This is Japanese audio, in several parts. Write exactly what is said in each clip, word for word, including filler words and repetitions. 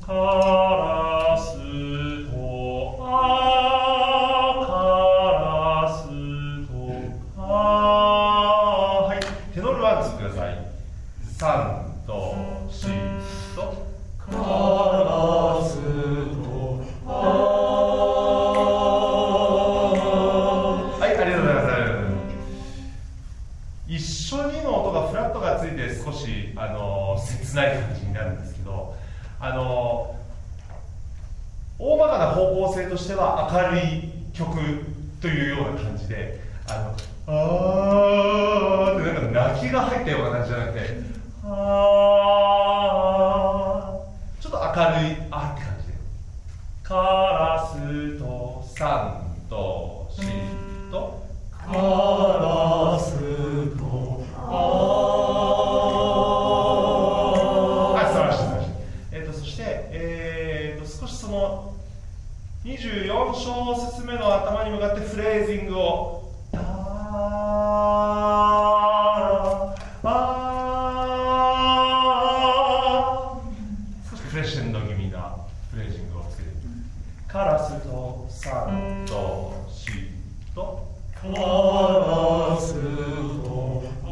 カラスとあカラスとあはいテノールワンツーください。さんとシとカラスとあはいありがとうございます。一緒にの音がフラットがついて少しあの切ない感じになるんですけど、あの大まかな方向性としては明るい曲というような感じで、あのあーってなんか泣きが入ったような感じじゃなくて、あーちょっと明るいあって感じで、カラスとさんとシとカラスとあー素晴らしい素晴らしい。えっとそしてえーと少しそのにじゅうよん小節目の頭に向かってフレーズングをタラあ少しクレッシェンド気味なフレージングをつけてみる。カラスとさんとシとカラスとあ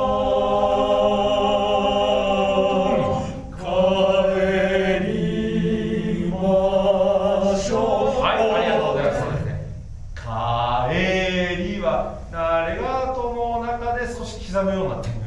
帰りましょう。はいありがとうございます。そうですね、帰りはレガートの中で少し刻むようなテン